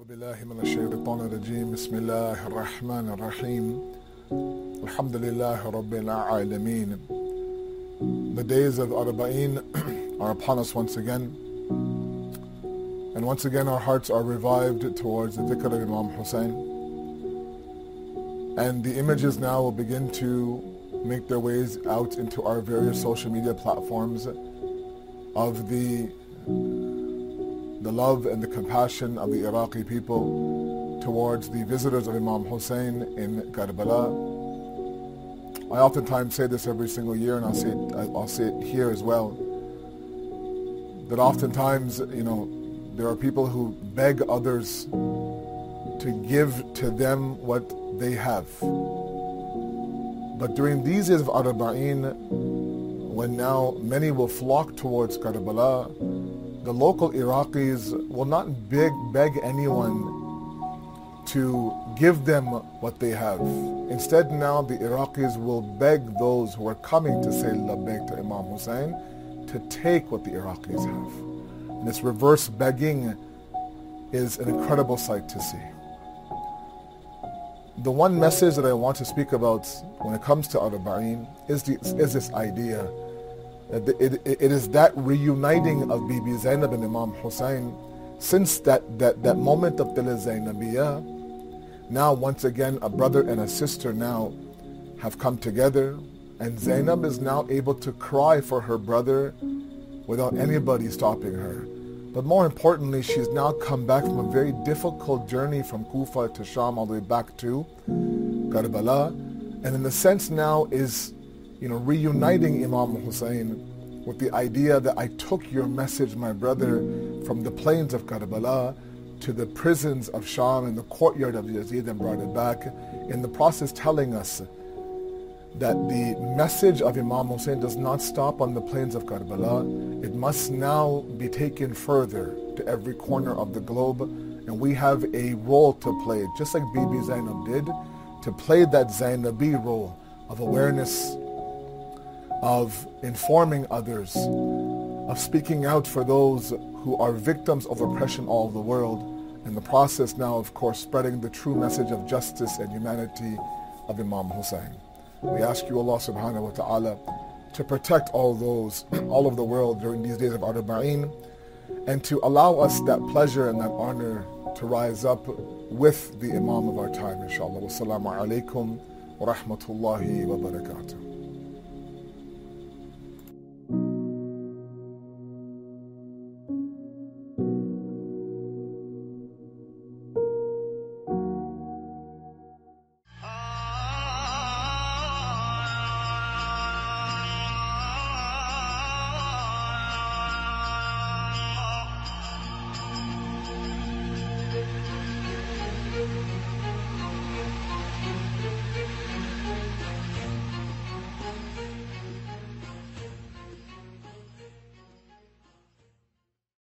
أعوذ بالله من الشيطان الرجيم بسم الله الرحمن الرحيم الحمد لله رب العالمين. The days of Arba'in are upon us once again, and once again our hearts are revived towards the dhikr of Imam Hussein, and the images now will begin to make their ways out into our various social media platforms of the love and the compassion of the Iraqi people towards the visitors of Imam Hussein in Karbala. I oftentimes say this every single year, and I'll say it here as well, that oftentimes, there are people who beg others to give to them what they have. But during these days of Arba'in, when now many will flock towards Karbala, the local Iraqis will not beg anyone to give them what they have. Instead now the Iraqis will beg those who are coming to say labbaik to Imam Hussein to take what the Iraqis have. And this reverse begging is an incredible sight to see. The one message that I want to speak about when it comes to Arba'in is this idea. It is that reuniting of Bibi Zainab and Imam Hussein since that moment of Tila Zainabiyya. Now once again a brother and a sister now have come together, and Zainab is now able to cry for her brother without anybody stopping her. But more importantly, she's now come back from a very difficult journey from Kufa to Sham all the way back to Karbala, and in a sense now is reuniting Imam Hussein with the idea that I took your message, my brother, from the plains of Karbala to the prisons of Sham and the courtyard of Yazid and brought it back, in the process telling us that the message of Imam Hussein does not stop on the plains of Karbala. It must now be taken further to every corner of the globe, and we have a role to play, just like Bibi Zainab did, to play that Zainabi role of awareness, of informing others, of speaking out for those who are victims of oppression all over the world, in the process now, of course, spreading the true message of justice and humanity of Imam Hussein. We ask you, Allah subhanahu wa ta'ala, to protect all those all over the world during these days of Arba'in, and to allow us that pleasure and that honor to rise up with the Imam of our time, inshallah. Wassalamu alaikum wa rahmatullahi wa barakatuh.